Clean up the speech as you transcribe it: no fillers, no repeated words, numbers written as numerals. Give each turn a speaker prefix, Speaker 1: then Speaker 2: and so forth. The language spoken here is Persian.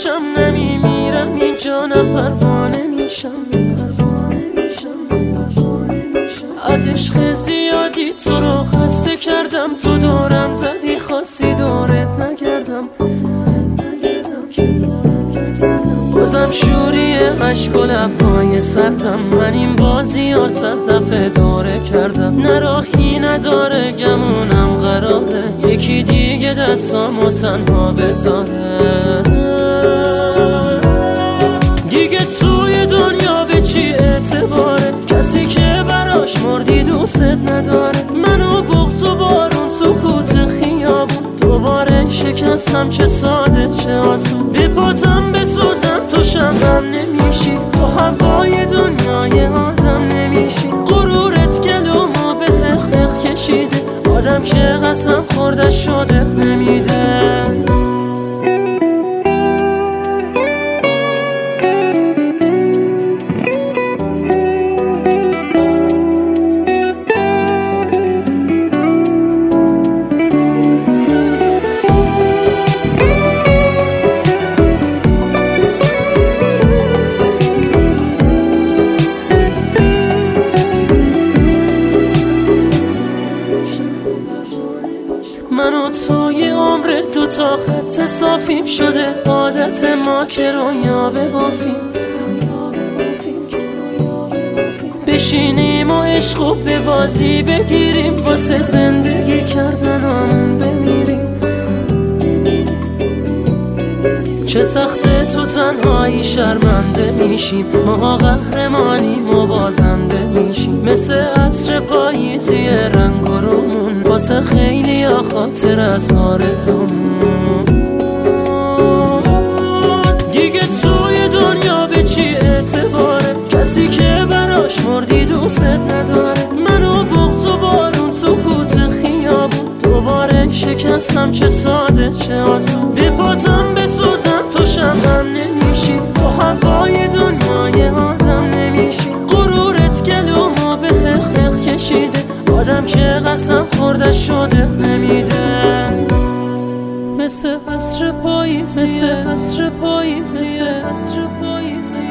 Speaker 1: باشم نمیمیرم اینجا، نه پروانه میشم. از عشق زیادی تو رو خسته کردم، تو دورم زدی خواستی دورت نگردم. بازم شوری عشق و لبهای سردم، من این بازی ها 100 دفعه دوره کردم. نه راهی نداره گمونم قراره یکی دیگه دستامو تنها بذاره. دیگه توی دنیا به چی اعتباره کسی که براش مردی دوست نداره. منو بغض و بارون سکوت خیابون دوباره شکستم، چه ساده چه آسون. به پاتم بسوزم تو شمعم نمیشی، تو هوای دنیای آدم نمیشی. غرورت گلومو به حق کشیده، آدم که قسم خورده شده نمیده. من و توی عمر دو تا خط صافیم شده، عادت ما که رویا ببافیم. بشینیم و عشق و به بازی بگیریم، واسه زندگی کردنمون بمیریم. چه سخته تو تنهایی شرمنده میشیم، ما قهرمانیم و بازنده میشیم. مثل عصر پاییزی رنگ و رومون، واسه خیلی ها خاطر از آرزومون. دیگه توی دنیا به چی اعتباره کسی که براش مردی دوست نداره. منو بغض و بارون سکوت خیابون دوباره شکستم، چه ساده چه آسون. به پاتم بسوزم تو شمعم نمیشی، تو هوای دنیای آدم نمیشی. غرورت گلومو به حق کشیده، آدم که قسم خورده شده نمیده. مثل عصر پاییزی، مثل عصر پاییزی، مثل عصر پاییزی.